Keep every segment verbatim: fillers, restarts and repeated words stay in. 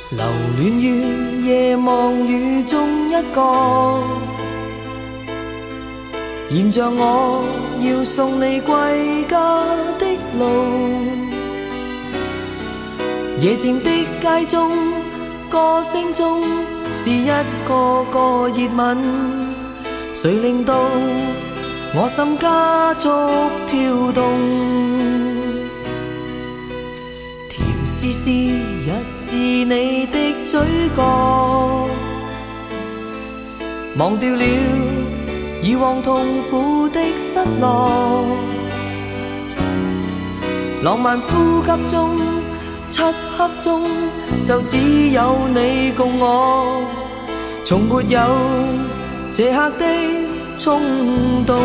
留恋于夜望雨中一个，现像我要送你归家的路。夜静的街中，歌声中是一个个热吻，谁令到我心加速跳动？甜丝丝一至你的嘴角，忘掉了以往痛苦的失落。浪漫呼吸中，漆黑中，就只有你共我，从没有这刻的冲动。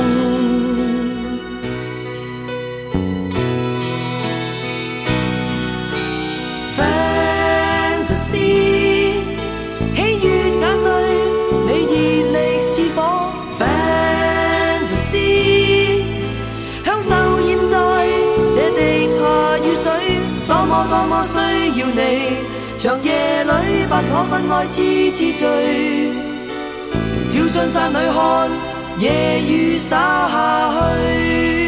多麼需要你，長夜裏不可分開，痴痴醉，跳進山裏看夜雨灑下去。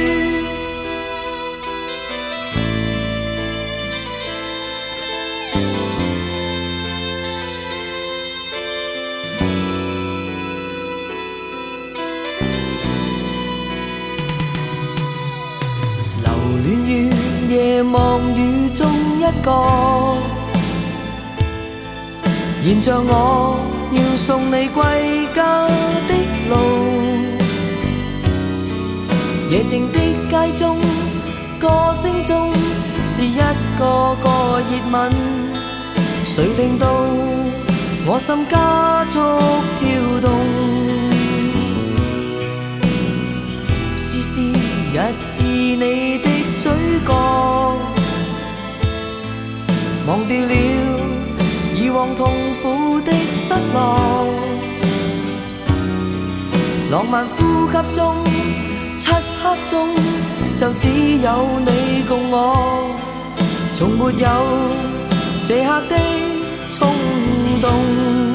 留戀於夜望雨中一個，現像我要送你歸家的路。夜靜的街中，歌聲中是一個個熱吻，誰令到我心加速跳動？絲絲一至你的嘴角，忘掉了以往痛苦的失落。浪漫呼吸中，漆黑中，就只有你共我，從沒有這刻的衝動。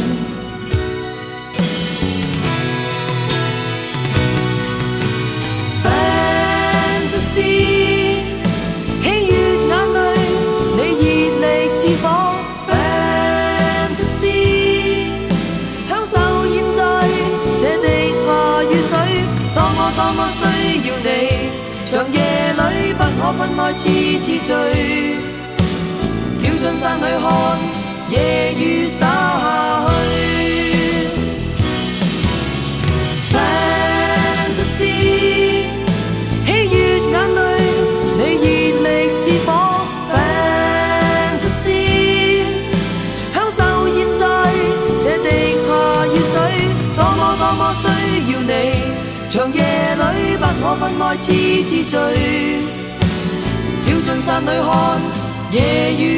多麼需要你，長夜裏不可分開，痴痴醉，跳進山裏看夜雨灑下去。Fantasy， 喜悅眼淚，你熱力似火。Fantasy， 享受現在這滴下雨水，多麼多麼需要你。長夜裏不可分開，痴痴醉，跳進山裏看夜雨